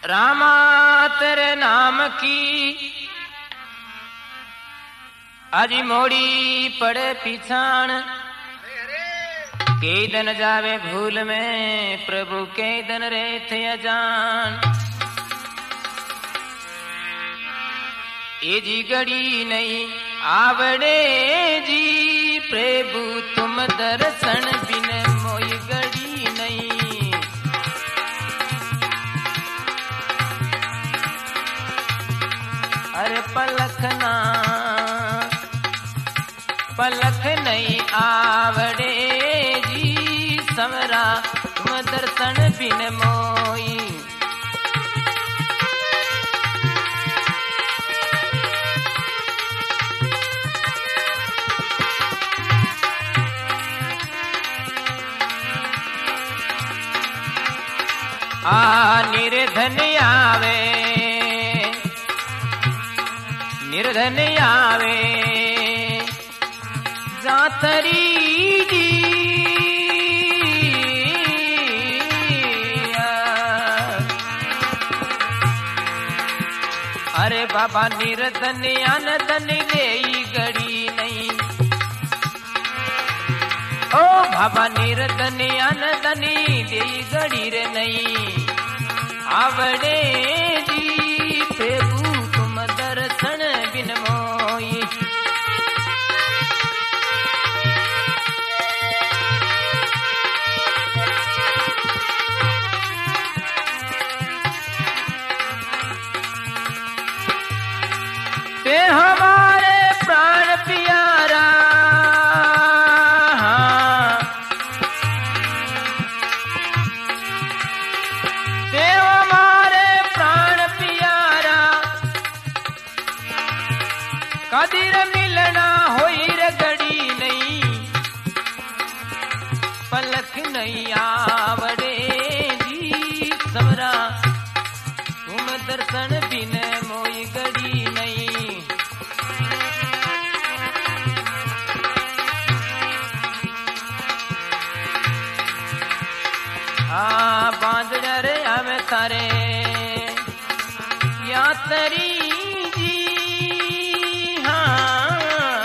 रामा तेरे नाम की आजी मोड़ी पड़े पिछाण, कई दिन जावे भूल में प्रभु कई दिन रे थे अजान। ये जी घड़ी नहीं आवड़े जी प्रभु तुम दर्शन बिन मोई घड़ी नहीं। अरे पलक नहीं आवड़े जी समरा तुम दर्शन बिन मोई। निर्धन आवे निर्धन आवे जातरी जी। अरे बाबा निर्धन अनधन ले गड़ी नहीं। ओ बाबा निर्धन अनधन ले गड़ी रे नहीं। आवड़े जी प्रभु तुम दर्शन बिन मोई। ते हमारे प्राण प्यारा ते हमारे प्राण प्यारा कदीर मिलना होई रे घड़ी नहीं। पलक नहीं आवड़े जी समरा तुम दर्शन बिन मोई घड़ी नहीं। बांधड़ रे हमें तारे यात्री जी। हाँ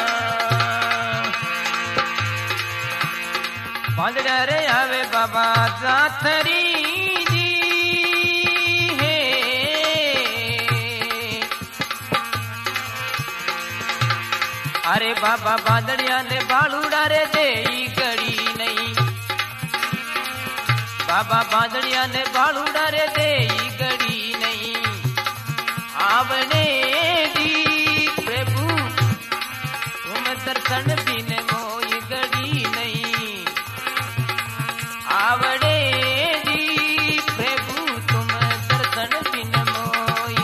बांधड़ रे हमें बाबा जातरी जी है। अरे बाबा बांधड़िया ने बालूड़ा रे दे घड़ी नहीं। बाबा बांधड़िया ने बालूड़ा रे दे घड़ी नहीं। आवड़े जी प्रभु तुम दर्शन बिन मोई घड़ी नहीं। आवड़े जी प्रभु तुम दर्शन बिन मोई।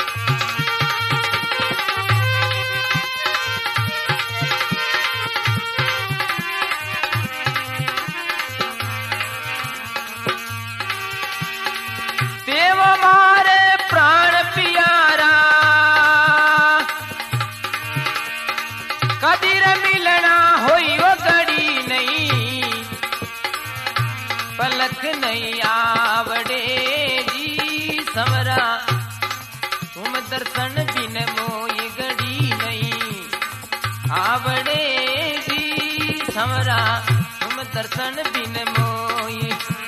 देव हमारे प्राण प्यारा कदीर मिलना होई वो घड़ी नहीं। पलक नहीं आवड़े जी समरा तुम दर्शन बिन मोई घड़ी नहीं। आवड़े जी समरा तुम दर्शन बिन मोई।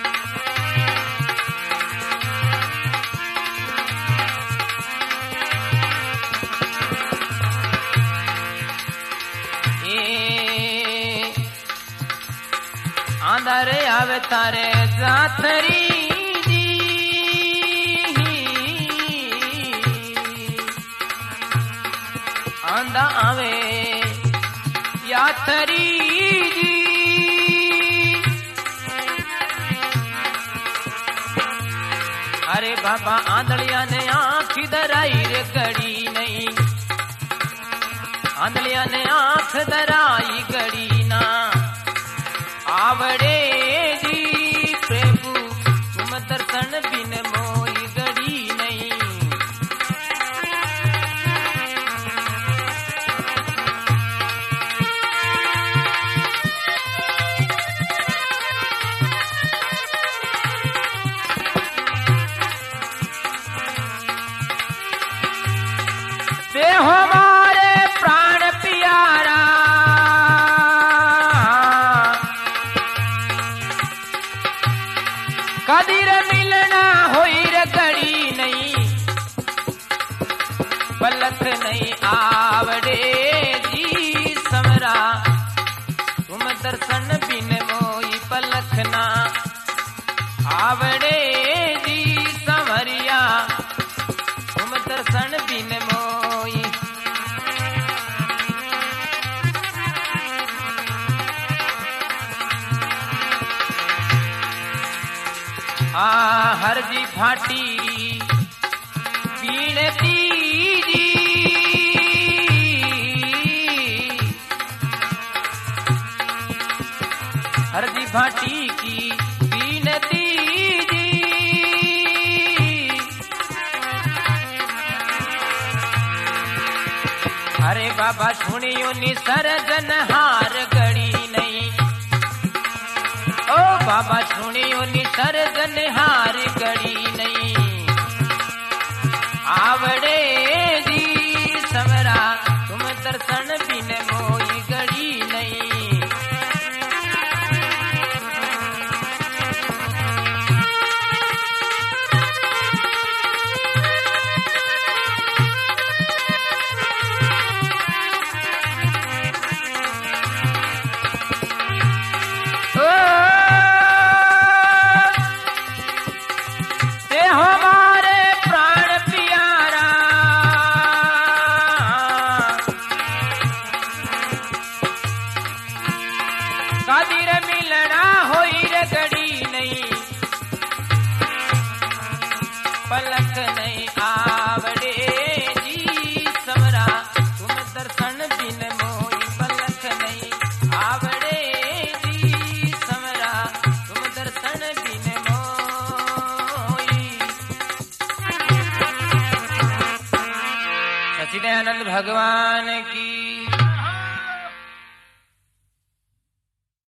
आंधा रे आवे तारे जातरी जी। आंधा आवे यात्री जी। अरे बाबा आंधलिया ने आँख दराई रे घड़ी नहीं। आंधलिया ने आँख दराई घड़ी ना। आवड़े जी प्रभु तुम दर्शन बिन मोई घड़ी नहीं। कदी रे मिलना होई रे घड़ी नहीं, पलक नहीं आवड़े जी समरा, तुम दर्शन बिन मोई पलक ना आवड़े जी संवरिया, तुम दर्शन बिन मोई। हर जी फाटी पीणती जी, हर जी फाटी की पीणती जी, अरे बाबा सुनियो निसर्जन हार गड़ी नहीं, ओ बाबा सुनियो निसर्जन हार गड़ी नहीं, आवड़े जी समरा, तुम दर्शन बिन मोई गड़ी नहीं। कदी रे मिलना होई रे घड़ी नहीं, पलक नहीं आवड़े जी समरा, तुम दर्शन बिन मोई पलक नहीं आवड़े जी समरा, तुम दर्शन बिन मोई। सच्चिदानंद भगवान की